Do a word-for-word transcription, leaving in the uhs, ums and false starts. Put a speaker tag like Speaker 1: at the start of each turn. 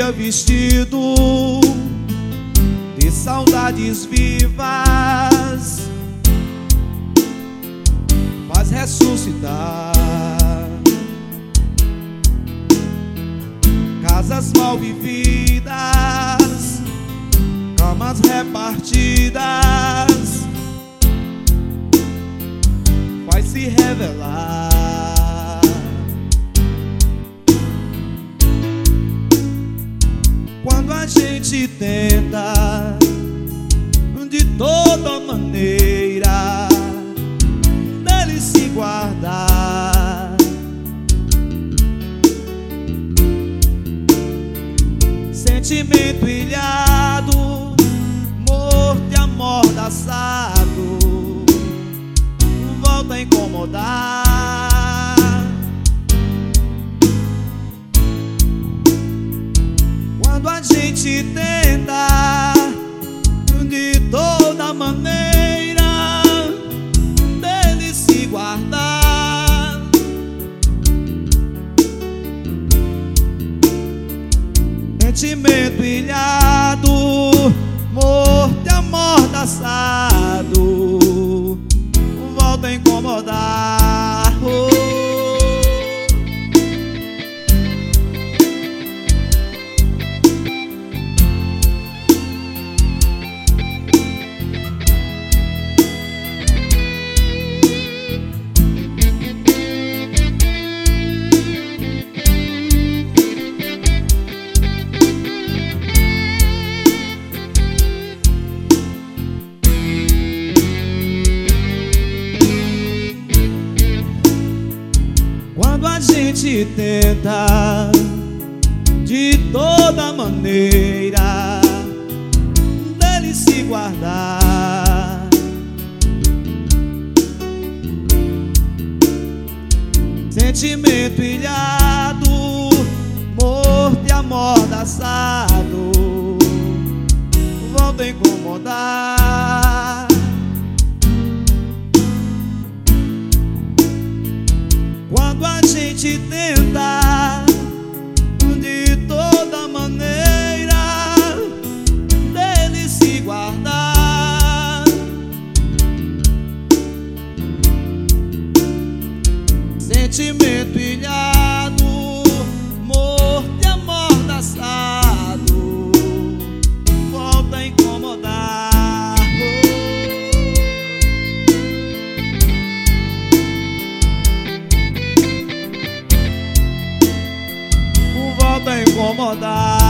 Speaker 1: dia vestido de saudades vivas, faz ressuscitar casas mal vividas, camas repartidas, faz se revelar. Quando a gente tenta de toda maneira dele se guardar, sentimento ilhado, morto e amordaçado, volta a incomodar. Quando a gente tenta de toda maneira dele se guardar, sentimento ilhado, morto e amordaçado, volta a incomodar. Oh. Quando a gente tenta de toda maneira dele se guardar, sentimento ilhado, morto e amordaçado, volta a incomodar. Quando a gente tenta de toda maneira dele se guardar, sentimento ilhado, morto e amordaçado, volta a incomodar. Volta a incomodar.